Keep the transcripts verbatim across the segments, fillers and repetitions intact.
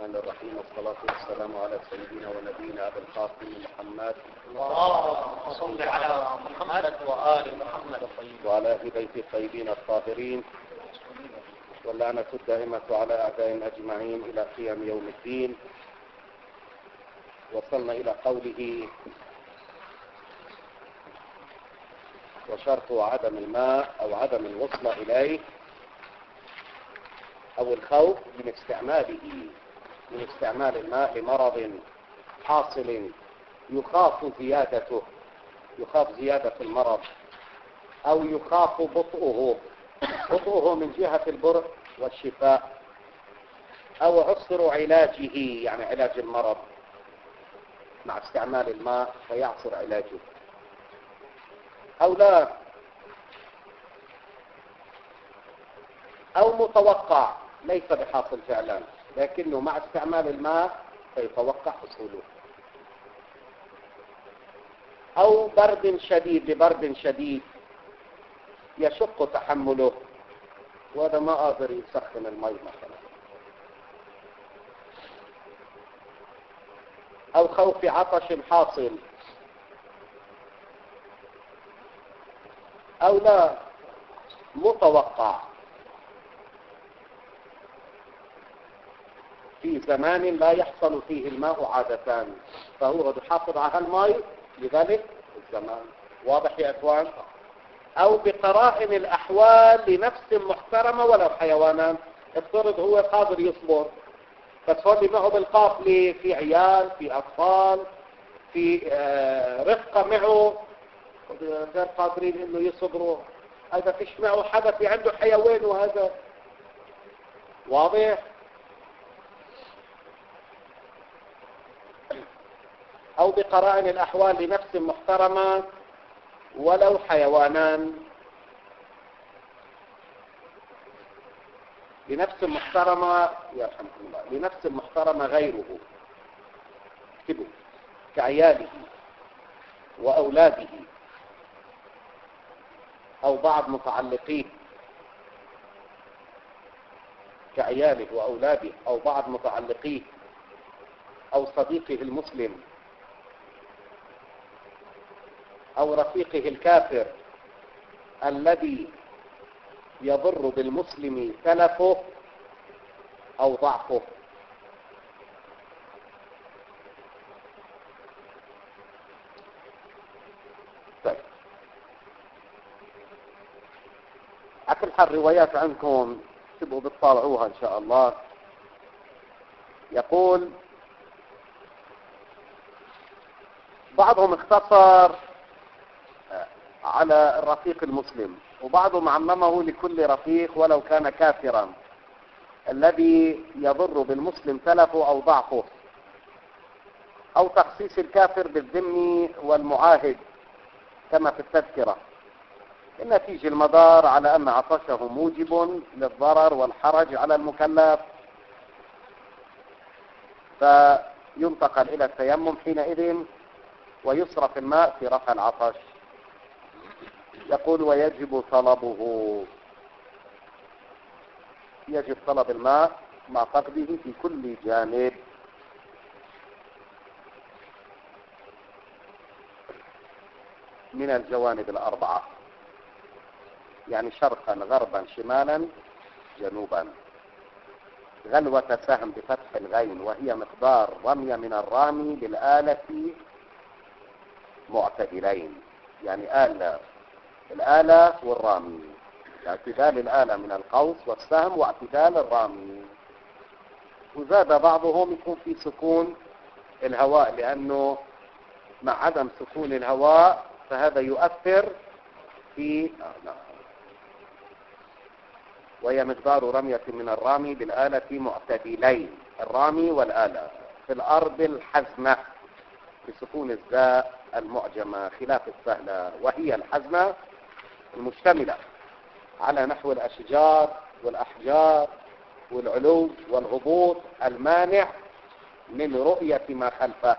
الرحمن الرحيم، والصلاة والسلام على سيدنا ونبينا أبي القاسم محمد اللهم صل على محمد وآل محمد وعلى أهل بيت الطيبين الطاهرين، واللعنة الدائمة على أعدائهم أجمعين إلى قيام يوم الدين. وصلنا إلى قوله: وشرط عدم الماء أو عدم الوصل إليه أو الخوف من استعماله من استعمال الماء لمرض حاصل يخاف زيادته يخاف زيادة المرض، أو يخاف بطئه بطئه من جهة البرء والشفاء، أو عسر علاجه يعني علاج المرض مع استعمال الماء فيعسر علاجه، أو لا، أو متوقع ليس بحاصل فعلا لكنه مع استعمال الماء فيتوقع حصوله، أو برد شديد لبرد شديد يشق تحمله وهذا ما قادر يسخن المي مثلا، أو خوف عطش حاصل، أو لا متوقع في زمان لا يحصل فيه الماء عادة فهو يحافظ على الماء لذلك الزمان. واضح يا أخوان؟ أو بقرائن الأحوال لنفس محترمة ولو حيوانات، افترض هو قادر يصبر بس هو اللي معه بالقافلة في عيال في أطفال في آه رفقة معه غير قادرين إنه يصبروا، هذا فيش معه حدا في عنده حيوان وهذا واضح. أو بقرائن الأحوال لنفس محترمة ولو حيوانان، لنفس محترمة يرحمكم الله لنفس محترمة غيره اكتبوا كعياله وأولاده أو بعض متعلقيه كعياله وأولاده أو بعض متعلقيه أو صديقه المسلم أو رفيقه الكافر الذي يضر بالمسلم تلفه أو ضعفه. طيب، أكل الروايات عندكم تبقوا بتطالعوها إن شاء الله. يقول بعضهم اختصر على الرفيق المسلم وبعضهم عممه لكل رفيق ولو كان كافرا الذي يضر بالمسلم تلفه أو ضعفه، أو تخصيص الكافر بالذمي والمعاهد كما في التذكرة. النتيجة المدار على أن عطشه موجب للضرر والحرج على المكلف فينتقل إلى التيمم حينئذ ويصرف الماء في رفع العطش. يقول ويجب طلبه، يجب طلب الماء مع فقده في كل جانب. من الجوانب الأربعة يعني شرقا غربا شمالا جنوبا. غلوة سهم بفتح الغين وهي مقدار رمية من الرامي بالآلة معتدلين، يعني آلة الآلة والرامي، اعتدال الآلة من القوس والسهم واعتدال الرامي. وزاد بعضهم يكون في سكون الهواء لأنه مع عدم سكون الهواء فهذا يؤثر في آه وهي مقدار رمية من الرامي بالآلة معتدلين، الرامي والآلة في الأرض الحزمة بسكون الزاء المعجمة خلاف السهلة، وهي الحزمة المشتملة على نحو الأشجار والأحجار والعلو والهبوط المانع من رؤية ما خلفه.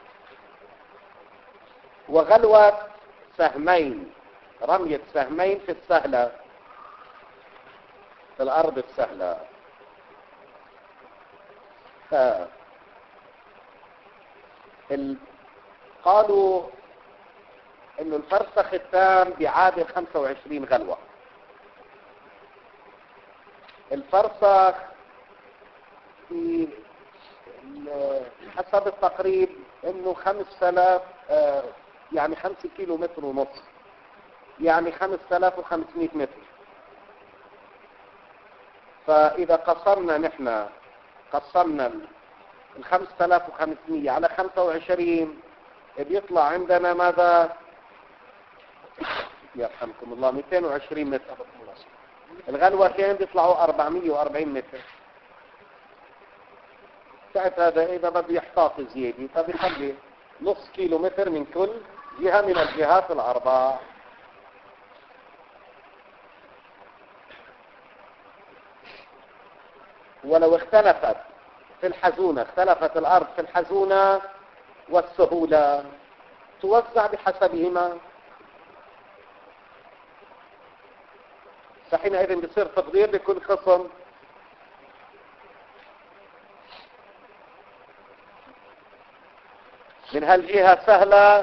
وغلوة سهمين، رمية سهمين في السهلة في الأرض السهلة. آه. ال... قالوا انه الفرسخ التام بيعادل خمسة وعشرين غلوة. الفرسخ في حسب التقريب انه خمسة آلاف آه يعني خمسة كيلو متر ونص، يعني خمسة آلاف وخمسمائة متر. فاذا قسمنا نحن قسمنا ال خمسة آلاف وخمسمائة على خمسة وعشرين بيطلع عندنا ماذا؟ يرحمكم الله مئتين وعشرين متر. الغلوتين بيطلعوا أربعمائة وأربعين متر. تعرف هذا إذا بده يحتاط زيادة فبيخلي نص كيلو متر من كل جهة من الجهات الأربع. ولو اختلفت في الحزونة، اختلفت الأرض في الحزونة والسهولة توزع بحسبهما، فحينئذ بصير تقدير لكل خصم. من هالجهة سهلة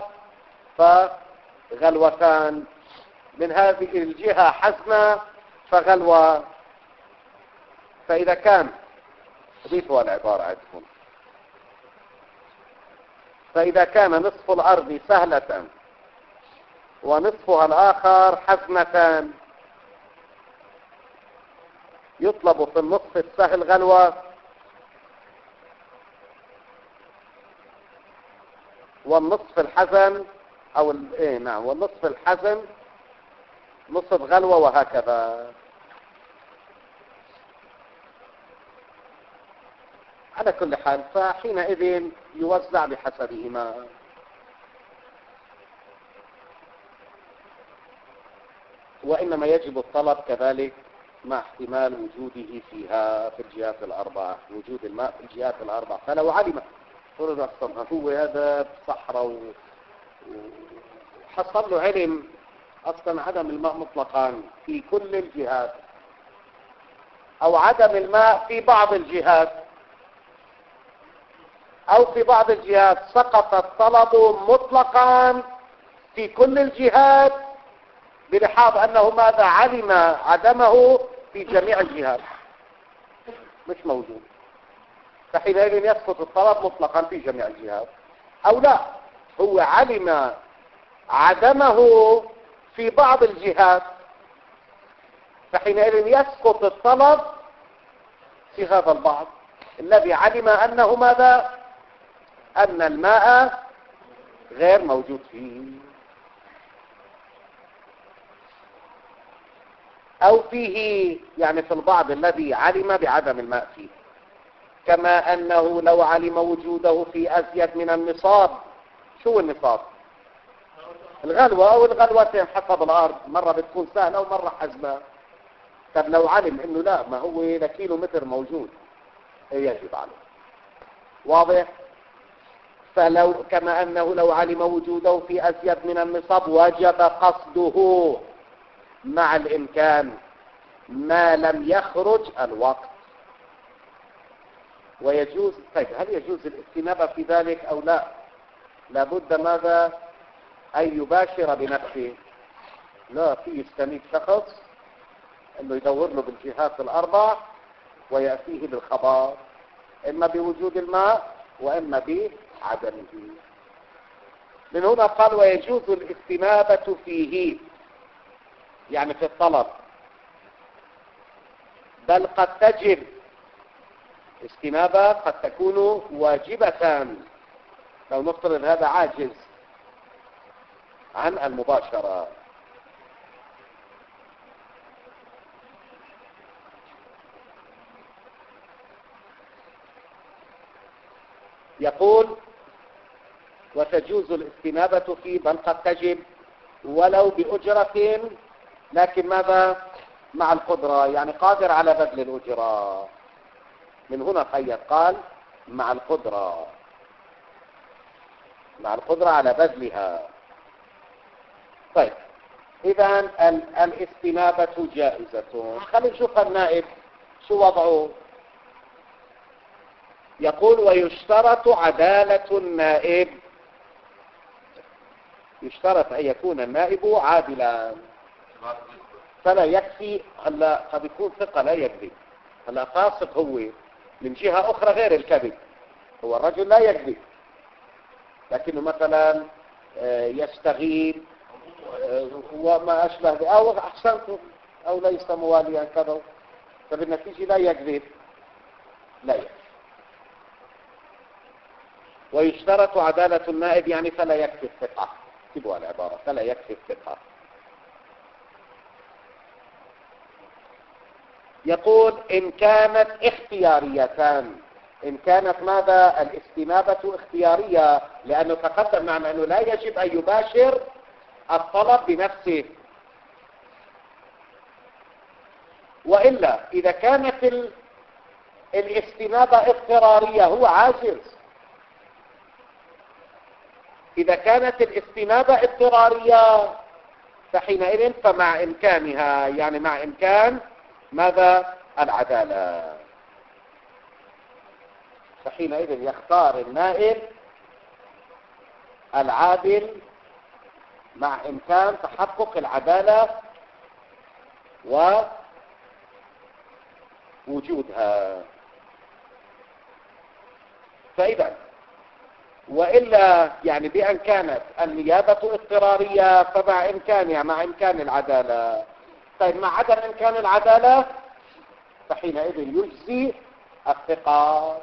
فغلوتان، من هذه الجهة حزنة فغلوة. فإذا كان ضيفوا العبارة عندكم، فإذا كان نصف الأرض سهلة ونصفها الآخر حزنة يطلب في النصف السهل غلوة، والنصف الحزن أو إيه نعم والنصف الحزن نصف غلوة، وهكذا. على كل حال فحينئذ يوزع بحسبهما. وإنما يجب الطلب كذلك مع احتمال وجوده فيها في الجهات الأربعة، وجود الماء في الجهات الأربعة. فلو علم فرض أصلا هو هذا صحراء وحصل له علم أصلا عدم الماء مطلقا في كل الجهات، أو عدم الماء في بعض الجهات، أو في بعض الجهات سقط الطلب مطلقا في كل الجهات بلحاظ أنه ماذا علم عدمه في جميع الجهات مش موجود، فحينئذ يسقط الطلب مطلقا في جميع الجهات. أو لا، هو علم عدمه في بعض الجهات، فحينئذ يسقط الطلب في هذا البعض الذي علم أنه ماذا؟ أن الماء غير موجود فيه، أو فيه يعني في البعض الذي علم بعدم الماء فيه. كما أنه لو علم وجوده في أزيد من النصاب. شو النصاب؟ الغلوة أو الغلوتين حسب الأرض، مرة بتكون سهلة ومرة حزمة. طب لو علم إنه لا، ما هو لكيلو متر موجود، يجب عليه. واضح؟ فلو كما أنه لو علم وجوده في أزيد من النصاب وجب قصده مع الإمكان ما لم يخرج الوقت. ويجوز، طيب هل يجوز الاستنابة في ذلك أو لا؟ لابد ماذا؟ أن يباشر بنفسه. لا، في يستنيب شخص أنه يدور له بالجهات الأربع ويأتيه بالخبر إما بوجود الماء وإما بعدمه. من هنا قال ويجوز الاستنابة فيه، يعني في الطلب، بل قد تجب استنابة، قد تكون واجبة لو نفترض هذا عاجز عن المباشرة. يقول وتجوز الاستنابة فيه بل قد تجب ولو بأجرة، لكن ماذا؟ مع القدرة، يعني قادر على بذل الأجرة. من هنا قيد قال مع القدرة، مع القدرة على بذلها. طيب إذا الاستنابة جائزة. خلينا نشوف النائب شو وضعه. يقول ويشترط عدالة النائب، يشترط أن يكون النائب عادلا، فلا يكفي. هلا قد يكون ثقة لا يكذب، هلا فاسق هو من جهة أخرى غير الكذب، هو الرجل لا يكذب لكنه مثلا يستغيب وما أشبه به، أو أحسنتم أو ليس مواليا كذا، فبالنتيجة لا يكذب، لا يكذب. ويشترط عدالة النائب يعني فلا يكفي الثقة، اكتبوا العبارة، فلا يكفي الثقة. يقول إن كانت اختياريتان، إن كانت ماذا؟ الاستنابة اختيارية، لأنه تقدم معنا أنه لا يجب أن يباشر الطلب بنفسه. وإلا إذا كانت ال... الاستنابة اضطرارية هو عاجز، إذا كانت الاستنابة اضطرارية فحينئذ فمع إمكانها، يعني مع إمكان ماذا؟ العدالة، فحينئذ يختار النائب العادل مع إمكان تحقق العدالة ووجودها. فإذا وإلا يعني بأن كانت النيابة اضطرارية فمع إمكانها، مع إمكان العدالة. طيب مع عدم إمكان العدالة فحينئذ يجزي الثقة.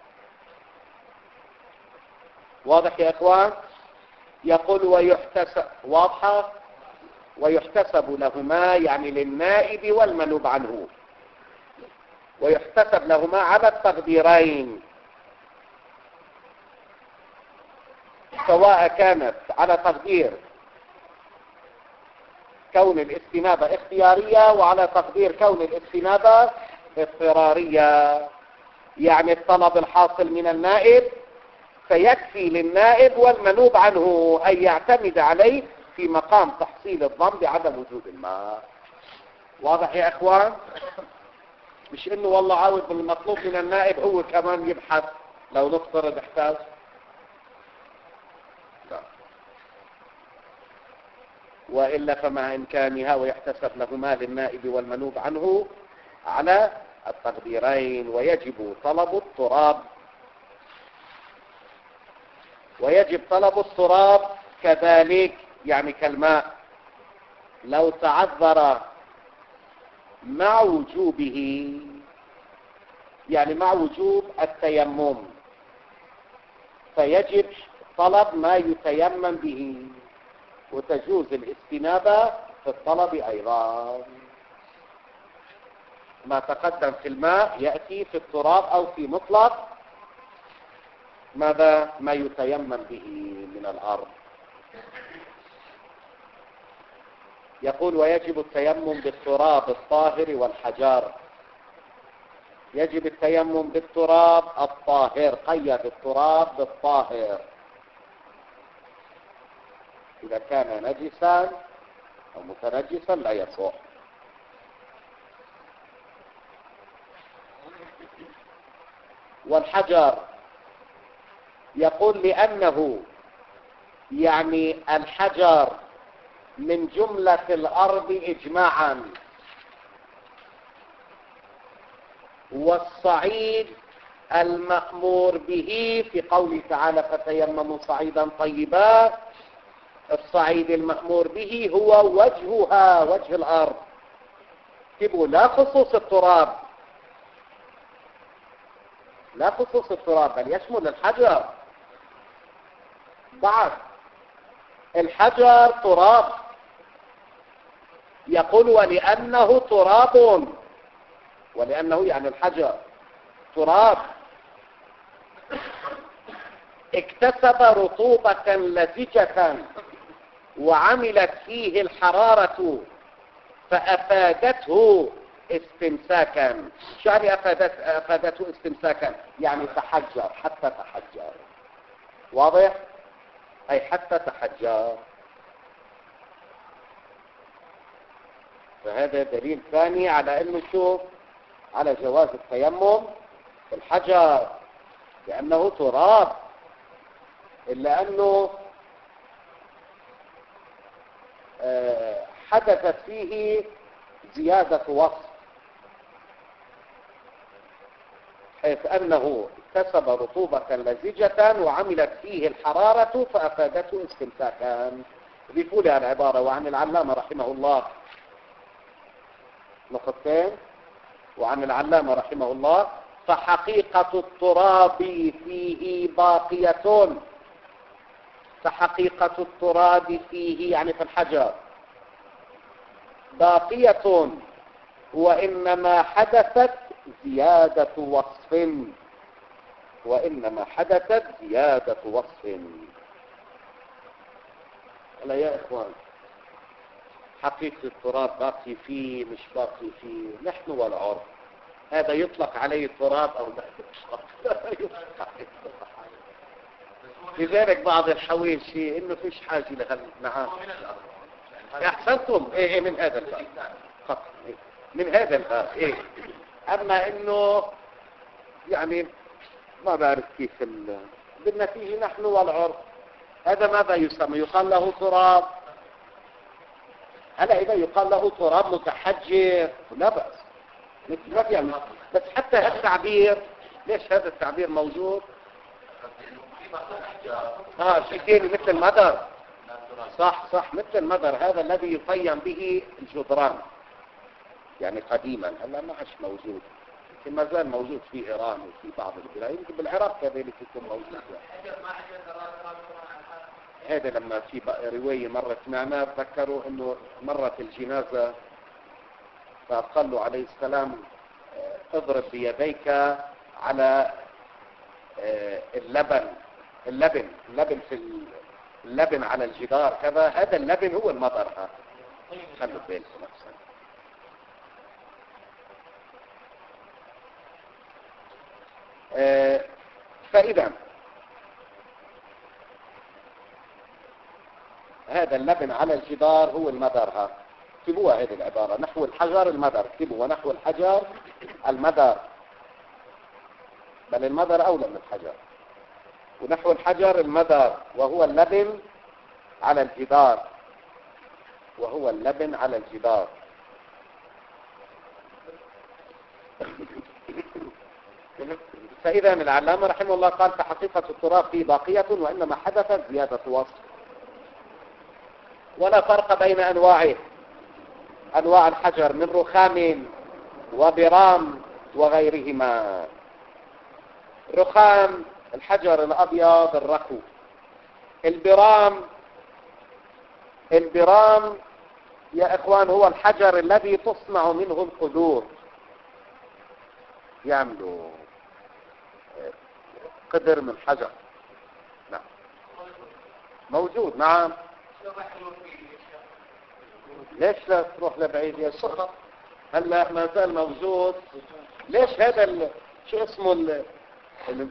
واضح يا إخوان؟ يقول ويحتسب، واضحة، ويحتسب لهما يعني للنائب والمنوب عنه، ويحتسب لهما على التقديرين، سواء كانت على تقدير كون الاستنابة اختيارية وعلى تقدير كون الاستنابة اضطرارية. يعني الطلب الحاصل من النائب فيكفي للنائب والمنوب عنه أن يعتمد عليه في مقام تحصيل الظن بعدم وجود الماء. واضح يا إخوان؟ مش إنه والله عاوز المطلوب من النائب هو كمان يبحث لو نفترض احتاج. لا. وإلا فمع إمكانها ويحتسب لهما للنائب والمنوب عنه على التقديرين. ويجب طلب التراب، ويجب طلب التراب كذلك يعني كالماء لو تعذر مع وجوبه، يعني مع وجوب التيمم فيجب طلب ما يتيمم به، وتجوز الاستنابة في الطلب أيضا. ما تقدم في الماء يأتي في التراب أو في مطلق ماذا؟ ما يتيمم به من الأرض. يقول ويجب التيمم بالتراب الطاهر والحجار. يجب التيمم بالتراب الطاهر، قيد التراب بالطاهر، إذا كان نجسا أو متنجسا لا يصح. والحجر يقول لأنه يعني الحجر من جملة الأرض إجماعا، والصعيد المأمور به في قوله تعالى فتيمموا صعيدا طيبا، الصعيد المأمور به هو وجهها، وجه الأرض، تبقوا لا خصوص التراب، لا خصوص التراب بل يشمل الحجر. بعد الحجر تراب، يقول ولأنه تراب، ولأنه يعني الحجر تراب اكتسب رطوبة لزجة وعملت فيه الحرارة فأفادته استمساكا. شو يعني أفادت أفادته استمساكا؟ يعني تحجر، حتى تحجر. واضح؟ أي حتى تحجر. فهذا دليل ثاني على أنه شوف على جواز التيمم بالحجر. لأنه تراب، إلا أنه حدثت فيه زيادة وصف، حيث أنه اكتسب رطوبة لزجة وعملت فيه الحرارة فأفادته استمساكا. ضيفوا لي العبارة. وعن العلامة رحمه الله نقطتين. وعن العلامة رحمه الله: فحقيقة التراب فيه باقية. فحقيقة التراب فيه يعني في الحجر باقية، وإنما حدثت زيادة وصف وإنما حدثت زيادة وصف. لا يا إخوان، حقيقة التراب باقي فيه مش باقي فيه، نحن والعرب هذا يطلق عليه تراب أو لا يطلق. لذلك بعض الحويشي إنه فيش حاجة لغل. نعم أحسنتم. إيه إيه من هذا الباب خط إيه من هذا الباب إيه. أما إنه يعني ما بعرف كيف ال... بالنتيجة نحن والعرب هذا ماذا يسمى؟ يقال له تراب. هلا إذا يقال له تراب متحجر لا بأس، ما في يعني. بس حتى هذا التعبير، ليش هذا التعبير موجود؟ اه شيء ثاني مثل المدر. صح صح مثل المدر، هذا الذي يقيم به الجدران يعني قديما. هلا ما عادش موجود، لكن ما زال موجود في ايران وفي بعض البلاد، يمكن بالعراق كذلك يكون موجود. هذا لما في روايه مرت معنا تذكروا انه مرت الجنازه فقال له عليه السلام: اضرب بيديك على اللبن اللبن اللبن في اللبن على الجدار كذا. هذا اللبن هو المطر. ها خلوا بالكم نفسا. آه فإذا هذا اللبن على الجدار هو المدر. ها اكتبوها هذه العبارة: نحو الحجر المدر. اكتبوا: ونحو الحجر المدر، بل المدر أولى من الحجر. ونحو الحجر المدر وهو اللبن على الجدار وهو اللبن على الجدار. فإذا العلامة رحمه الله قال: فحقيقة التراب فيه باقية وإنما حدثت زيادة وصف. ولا فرق بين أنواعه، أنواع الحجر من رخام وبرام وغيرهما. رخام الحجر الأبيض الرخو. البرام البرام يا إخوان هو الحجر الذي تصنع منه القدور. يعملوا قدر من حجر. نعم موجود. نعم ليش لا تروح لبعيد يا شيخ؟ هلا ما زال موجود. ليش هذا ال... شو اسمه ال... اللي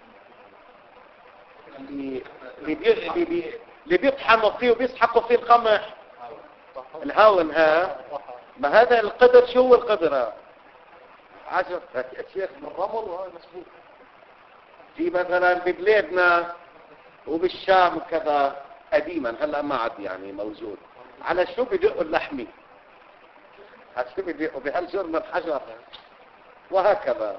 اللي بي... اللي بيطحنوا فيه وبيسحقوا فيه القمح الهاون. ها ما هذا القدر. شو هو القدر؟ عشر يا شيخ من الرمل. وهذا مسبوق في مثلا ببلادنا وبالشام كذا قديما. هلا ما عاد يعني موجود. على شو بدقوا اللحمي؟ على شو بدقوا؟ بهالجرم الحجر وهكذا.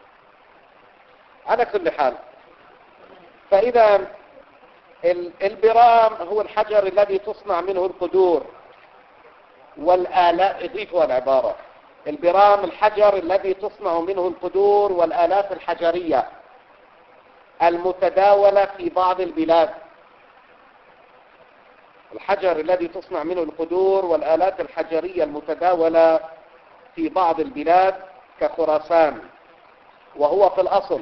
على كل حال، فإذا البرام هو الحجر الذي تصنع منه القدور والآلات. اضيفوا العبارة: البرام الحجر الذي تصنع منه القدور والآلات الحجرية المتداولة في بعض البلاد. الحجر الذي تصنع منه القدور والآلات الحجرية المتداولة في بعض البلاد كخراسان. وهو في الأصل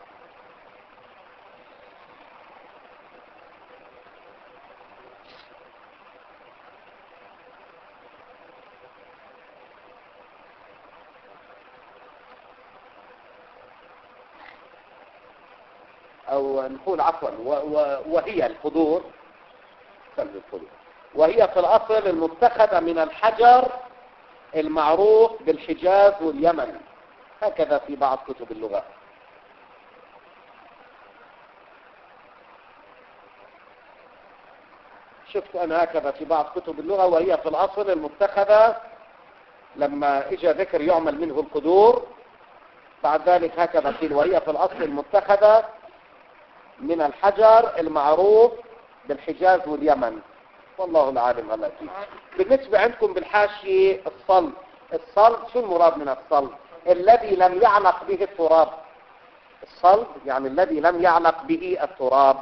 أو نقول عفوا وهي القدور وهي في الأصل المتخذة من الحجر المعروف بالحجاز واليمن. هكذا في بعض كتب اللغة. شفت أنا هكذا في بعض كتب اللغة، وهي في الأصل المتخذة لما إجا ذكر يعمل منه القدور، بعد ذلك هكذا قيل وهي في الأصل المتخذة من الحجر المعروف بالحجاز واليمن، والله العالم الأكيد. بالنسبة عندكم بالحاشية الصلب، الصلب شو المراد من الصلب؟ الذي لم يعلق به التراب. الصلب يعني الذي لم يعلق به التراب.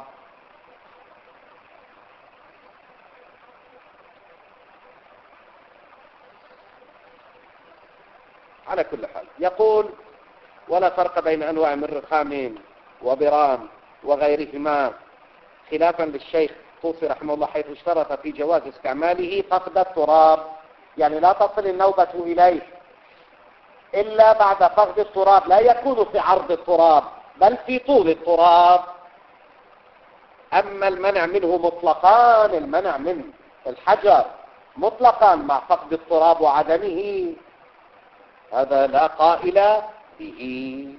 على كل حال يقول ولا فرق بين أنواع من رخام وبرام وغيرهما، خلافا للشيخ طوسي رحمه الله حيث اشترط في جواز استعماله فقد التراب، يعني لا تصل النوبة إليه إلا بعد فقد التراب، لا يكون في عرض التراب بل في طول التراب. أما المنع منه مطلقان، المنع من الحجر مطلقا مع فقد التراب وعدمه، هذا لا قائل به.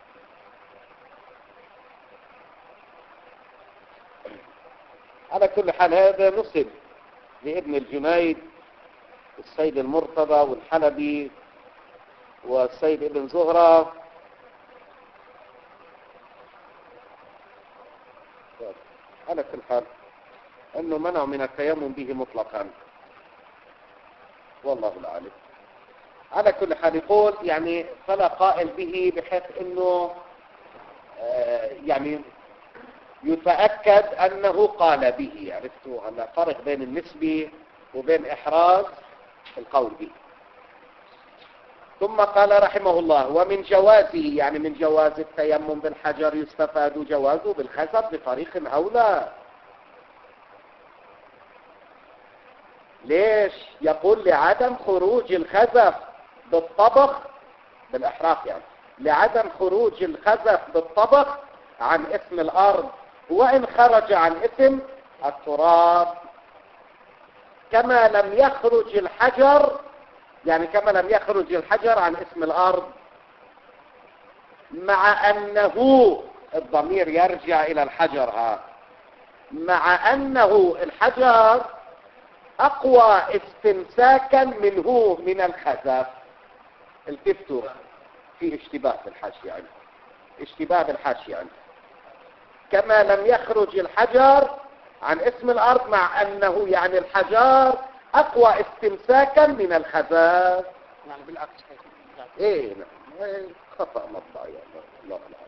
على كل حال هذا نسب لابن الجنيد السيد المرتضى والحلبي والسيد ابن زهرة. على كل حال انه منع من التيمم به مطلقا، والله العالم. على كل حال يقول يعني فلا قائل به بحيث انه آه يعني يتأكد انه قال به. عرفتوا هلا فرق بين النسبة وبين احراز القول به. ثم قال رحمه الله ومن جوازه، يعني من جواز التيمم بالحجر يستفاد جوازه بالخزف بطريق اولى. ليش؟ يقول لعدم خروج الخزف بالطبخ بالاحراق، يعني لعدم خروج الخزف بالطبخ عن اسم الارض، وان خرج عن اسم التراب، كما لم يخرج الحجر، يعني كما لم يخرج الحجر عن اسم الارض، مع انه الضمير يرجع الى الحجر، ها مع انه الحجر اقوى استمساكا منه من الخزف. التفتوا في اشتباه بالحاشية يعني، اشتباه بالحاشية يعني. كما لم يخرج الحجر عن اسم الارض مع انه يعني الحجر اقوى استمساكا من الخزف. يعني بالعكس. ايه نعم، خطأ مطبع يعني الله العالم.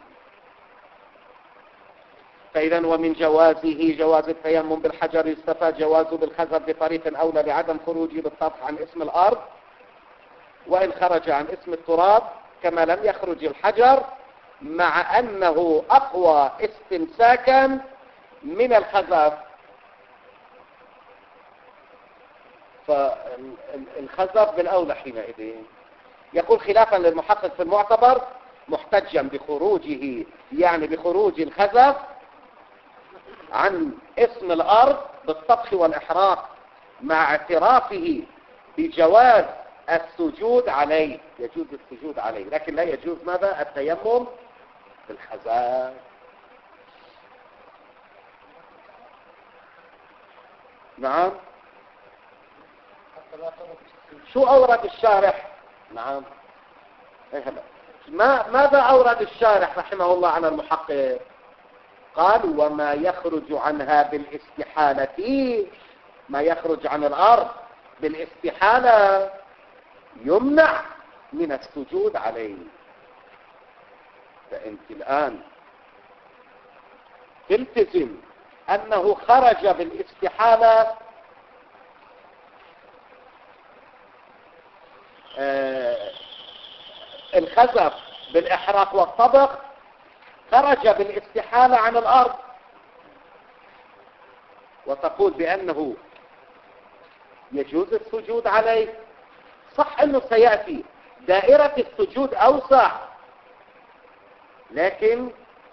فإذا ومن جوازه جواز التيمم بالحجر يستفاد جوازه بالخزف بطريق أولى لعدم خروجه بالطبخ عن اسم الأرض، وإن خرج عن اسم التراب كما لم يخرج الحجر مع أنه أقوى استمساكا من الخزف. فالخزف بالأولى حينئذ. يقول خلافا للمحقق في المعتبر محتجا بخروجه، يعني بخروج الخزف عن اسم الأرض بالطبخ والإحراق مع اعترافه بجواز السجود عليه، يجوز السجود عليه، لكن لا يجوز ماذا؟ التيمم بالخزف. نعم. شو أورد الشارح؟ نعم. ما ماذا أورد الشارح رحمه الله على المحقق؟ قال وما يخرج عنها بالاستحالة، ما يخرج عن الأرض بالاستحالة يمنع من السجود عليه. فأنت الآن تلتزم أنه خرج بالاستحالة آه الخزف بالإحراق والطبخ خرج بالاستحالة عن الأرض، وتقول بأنه يجوز السجود عليه. صح أنه سيأتي دائرة السجود أوسع، لكن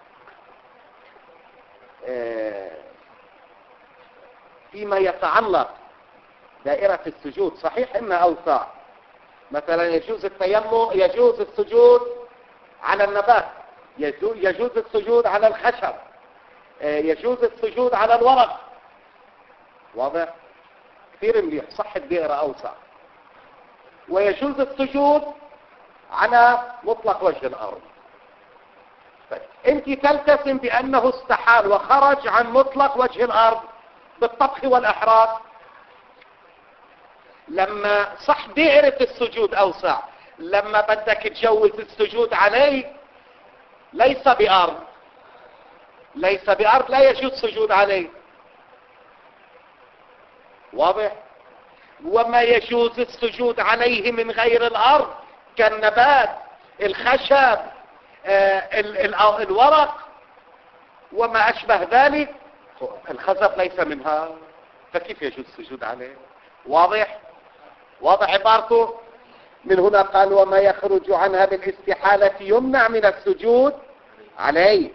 فيما يتعلق دائرة السجود صحيح أنها أوسع. مثلا يجوز التيمم، يجوز السجود على النبات، يجوز السجود على الخشب، يجوز السجود على الورق، واضح؟ كثير مليح، صح الدائرة أوسع. ويجوز السجود على مطلق وجه الأرض. طيب. انت تلتزم بأنه استحال وخرج عن مطلق وجه الأرض بالطبخ والإحراق. لما صح دائرة السجود أوسع، لما بدك تجوز السجود عليه ليس بأرض، ليس بأرض لا يجوز السجود عليه. واضح؟ وما يجوز السجود عليه من غير الأرض كالنبات، الخشب، آه ال ال الورق وما أشبه ذلك. الخزف ليس منها، فكيف يجوز السجود عليه؟ واضح؟ واضح عبارته؟ من هنا قال وما يخرج عنها بالاستحالة يمنع من السجود عليه.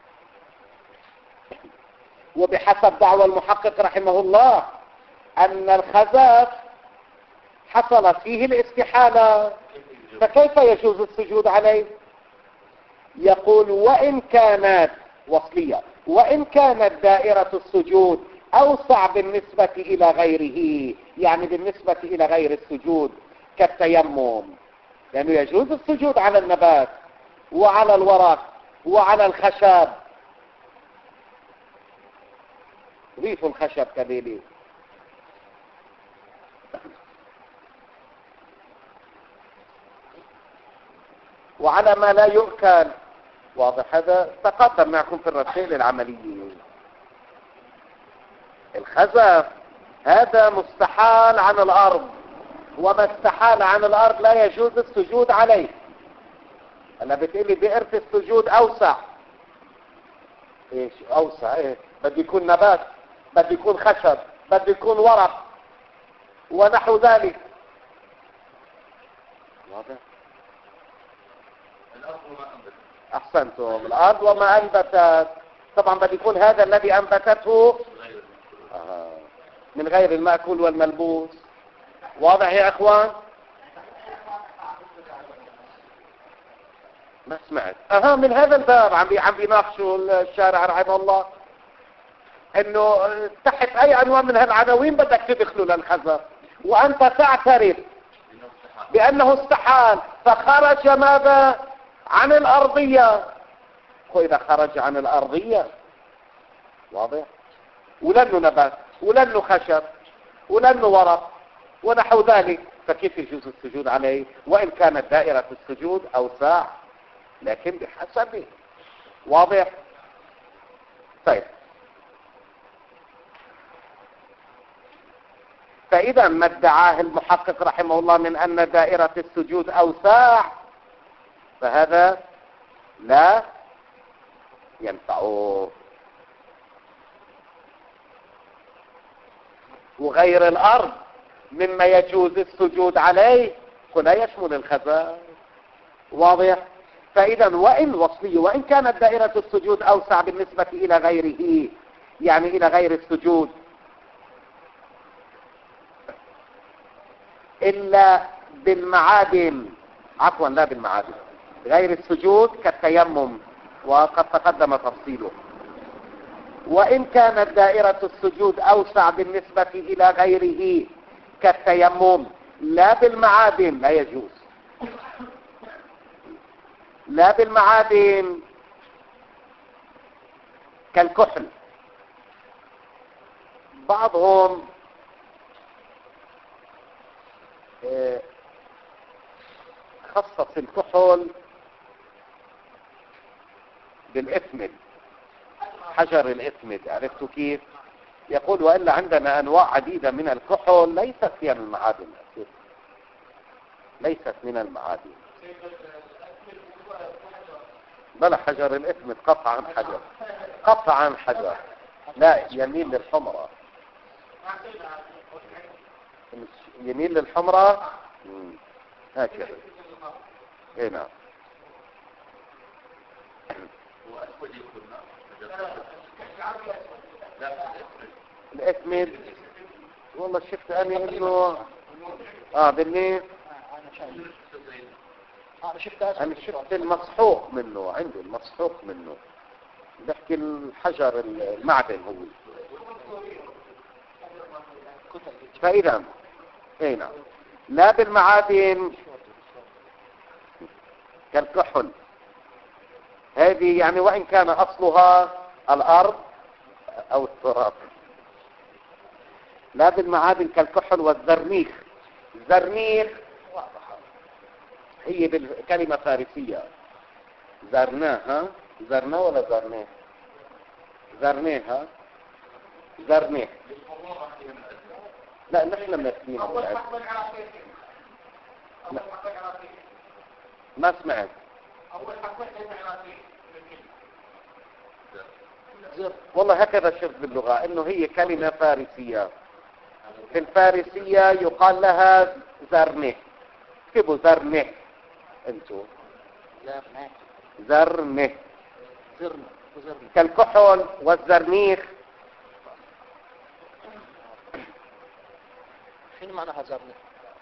وبحسب دعوى المحقق رحمه الله أن الخزف حصل فيه الاستحالة، فكيف يجوز السجود عليه؟ يقول وإن كانت وصلية، وإن كانت دائرة السجود أوسع بالنسبة إلى غيره، يعني بالنسبة إلى غير السجود كالتيمم، لأنه يعني يجوز السجود على النبات وعلى الورق وعلى الخشب. ريف الخشب كذلك. وعلى ما لا يؤكل. واضح؟ هذا تقدم معكم في الرسائل العملية. الخزف هذا مستحال عن الأرض، وما استحال عن الأرض لا يجوز السجود عليه. أنا بتقولي بئرة السجود أوسع. إيش أوسع؟ إيه؟ بده يكون نبات، بده يكون خشب، بده يكون ورق ونحو ذلك. واضح؟ أحسنتم. الأرض وما أنبتت، طبعا بده يكون هذا الذي أنبتته آه. من غير المأكول والملبوس. واضح يا أخوان؟ ما سمعت. أها من هذا الباب عم عم بيناقشوا الشارع رحمه الله إنه تحت أي عنوان من هالعناوين بدك تدخلوا للخزف، وأنت تعترف بأنه استحال فخرج ماذا؟ عن الأرضية. وإذا خرج عن الأرضية واضح؟ ولنه نبات ولنه خشب ولنه ورق ونحو ذلك، فكيف يجوز السجود عليه؟ وإن كانت دائرة السجود أوسع لكن بحسبه. واضح؟ طيب، فإذا ما ادعاه المحقق رحمه الله من أن دائرة السجود أوسع فهذا لا ينفعه. وغير الأرض مما يجوز السجود عليه فلا يشمل الخزف. واضح؟ فإذا وإن وصلي وإن كانت دائرة السجود أوسع بالنسبة إلى غيره، يعني إلى غير السجود، إلا بالمعادن، عفوا لا بالمعادن، غير السجود كالتيمم وقد تقدم تفصيله. وإن كانت دائرة السجود أوسع بالنسبة إلى غيره كالتيمم لا بالمعادن، لا يجوز. لا بالمعادن كالكحل. بعضهم خصص الكحل بالإثمد، حجر الإثمد، عرفتوا كيف؟ يقول وإلا عندنا أنواع عديدة من الكحل ليست هي من المعادن، ليست من المعادن. بلا حجر الإثمد قطعا حجر، قطعا حجر، لا يميل للحمرة، يميل للحمرة هكذا. ايه نعم. الإثمد والله شفت أنا إنه آه بالليل أنا شفت المسحوق منه، عندي المسحوق منه، بحكي الحجر المعدن هو فإذا اي نعم لا بالمعادن كالكحل، هذه يعني وإن كان أصلها الأرض أو التراب. لا بالمعادن كالكحل والزرنيخ. زرنيخ هي بالكلمة فارسية، زرناه ها زرناه ولا زرناه زرناه ها زرناه. لا نحن منسمين ما سمعت. والله هكذا شفت باللغة انه هي كلمة فارسية، في الفارسية يقال لها زرنه. اكتبوا زرنه انتو زرنه زرنه زرنه كالكحل والزرنيخ. شنو معناها زرنه؟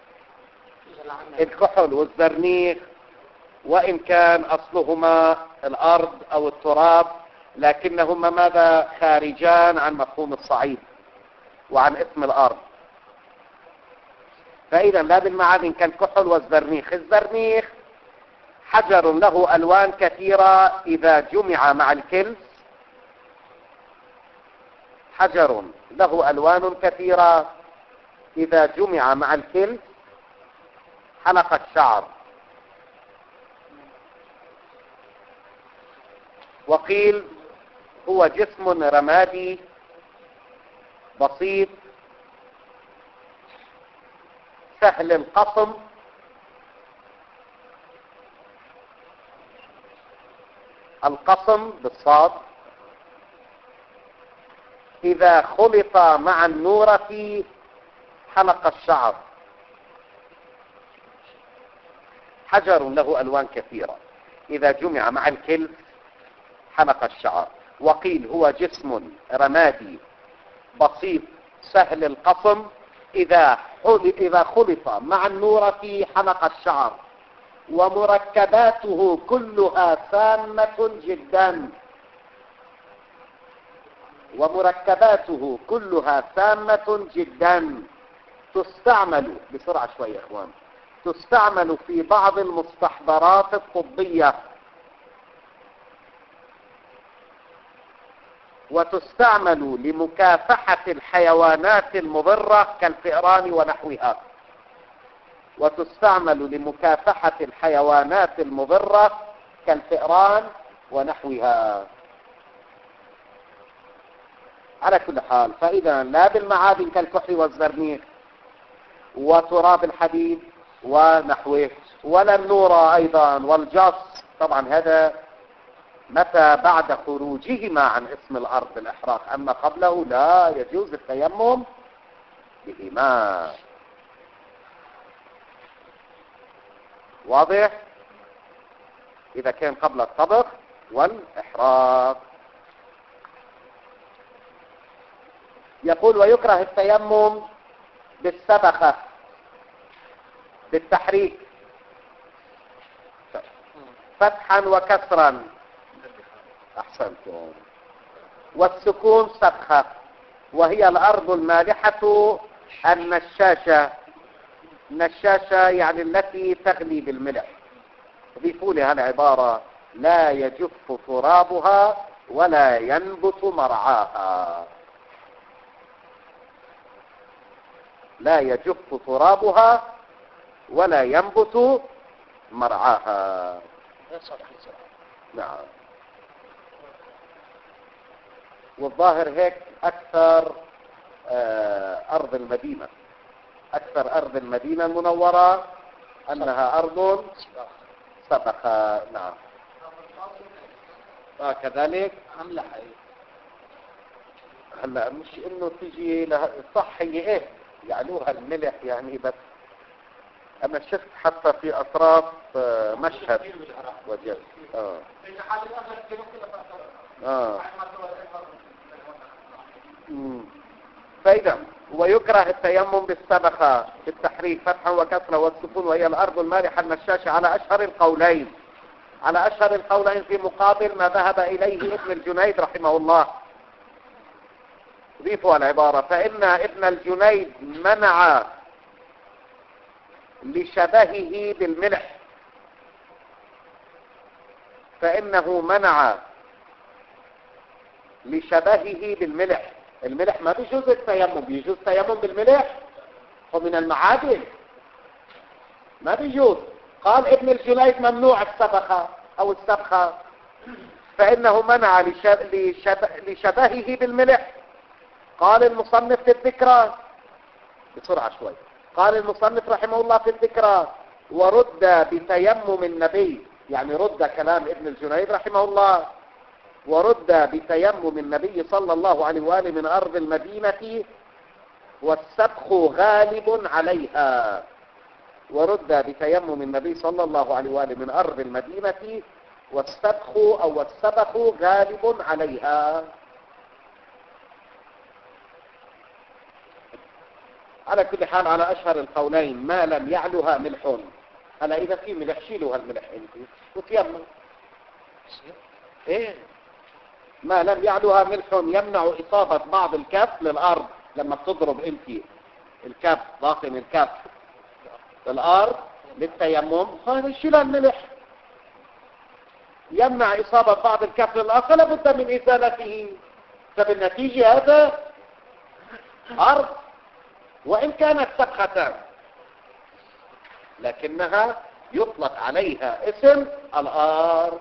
الكحل والزرنيخ وإن كان أصلهما الأرض أو التراب، لكنهما ماذا خارجان عن مفهوم الصعيد وعن اسم الأرض. فإذا لا بالمعادن كالكحل والزرنيخ. الزرنيخ حجر له ألوان كثيرة إذا جمع مع الكلس. حجر له ألوان كثيرة إذا جمع مع الكلس حلق الشعر. وقيل هو جسم رمادي بسيط سهل القصم، القصم بالصاد، إذا خلط مع النورة حلق الشعر. حجر له ألوان كثيرة إذا جمع مع الكلس حلق الشعر. وقيل هو جسم رمادي بسيط سهل القصم إذا إذا خلط مع النورة حلق الشعر. ومركباته كلها سامة جدا ومركباته كلها سامة جدا تستعمل بسرعة شوية يا إخوان تستعمل في بعض المستحضرات الطبية، وتستعمل لمكافحة الحيوانات المضرة كالفئران ونحوها. وتستعمل لمكافحة الحيوانات المضرة كالفئران ونحوها. على كل حال، فإذا لا بالمعادن كالكحل والزرنيخ وتراب الحديد ونحوه، ولا النورة أيضا والجص. طبعا هذا متى بعد خروجهما عن اسم الأرض بالإحراق، أما قبله لا يجوز التيمم بهما. واضح؟ إذا كان قبل الطبخ والإحراق. يقول ويكره التيمم بالسبخة بالتحريك فتحا وكسرا. أحسنتم. والسكون سبخة، وهي الأرض المالحة النشاشة. النشاشة يعني التي تغلي بالملح. ضيفوا لي هالعبارة لا يجف ترابها ولا ينبت مرعاها. لا يجف ترابها ولا ينبت مرعاها. نعم. والظاهر هيك أكثر أرض المدينة أكثر أرض المدينة المنورة أنها أرض سبخة. نعم. آه كذلك أملح. هلا مش إنه تجي لها صح هي إيه يعلوها الملح يعني، بس أنا شفت حتى في أطراف مشهد وجد. آه. آه. فإذا ويكره التيمم بالسبخة بالتحريك فتحا وكسرا والسكون، وهي الأرض المالحة النشاشة على أشهر القولين على أشهر القولين في مقابل ما ذهب إليه ابن الجنيد رحمه الله. يضيفوا العبارة فإن ابن الجنيد منع لشبهه بالملح فإنه منع لشبهه بالملح. الملح ما بيجوز التيمم، بيجوز التيمم بالملح ومن المعادن ما بيجوز. قال ابن الجنيد ممنوع السبخة أو السبخة فإنه منع لشب... لشب... لشبهه بالملح. قال المصنف في الذكرى بسرعة شوي، قال المصنف رحمه الله في الذكرى ورد بتيمم النبي، يعني رد كلام ابن الجنيد رحمه الله، ورد بتيمم النبي صلى الله عليه وآله من أرض المدينة والسبخ غالب عليها. ورد بتيمم النبي صلى الله عليه وآله من أرض المدينة والسبخ أو السبخ غالب عليها. على كل حال على أشهر القولين ما لم يعلها ملح. هلا إذا في ملح شيلوا هالملح انت وتيمم. ايه ما لم يعلها ملح يمنع إصابة بعض الكف للأرض. لما بتضرب انت الكف ضاقم الكف للأرض للتيمم هذا شيل الملح يمنع إصابة بعض الكف للأرض فلا بد من إزالته. فبالنتيجة هذا أرض وإن كانت سبختان لكنها يطلق عليها اسم الأرض.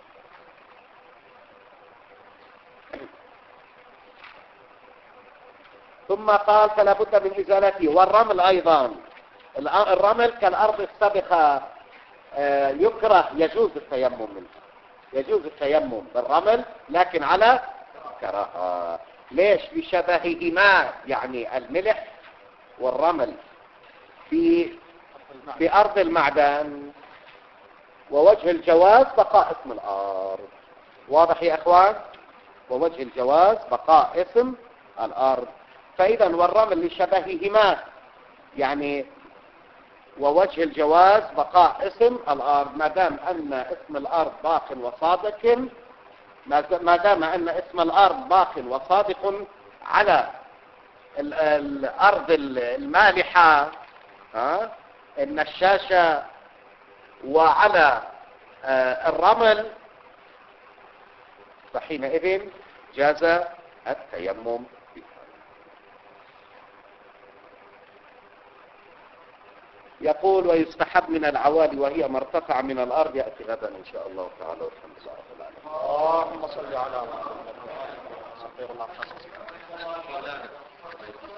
ثم قال فلا بد من إزالته. والرمل أيضا، الرمل كالأرض السابقة يكره، يجوز التيمم منه، يجوز التيمم بالرمل لكن على كراهة. ليش؟ لشبههما، يعني الملح والرمل في في أرض المعدن. ووجه الجواز بقاء اسم الأرض. واضح يا أخوان؟ ووجه الجواز بقاء اسم الأرض. فإذا والرمل لشبههما، يعني ووجه الجواز بقاء اسم الأرض ما دام أن اسم الأرض باق وصادق، ما دام أن اسم الأرض باق وصادق على الأرض المالحة النشاشة وعلى الرمل فحينئذ جاز التيمم. يقول ويستحب من العوالي وهي ما ارتفع من الأرض. يأتي غدا إن شاء الله تعالى والحمد لله رب العالمين. اللهم صل على محمد.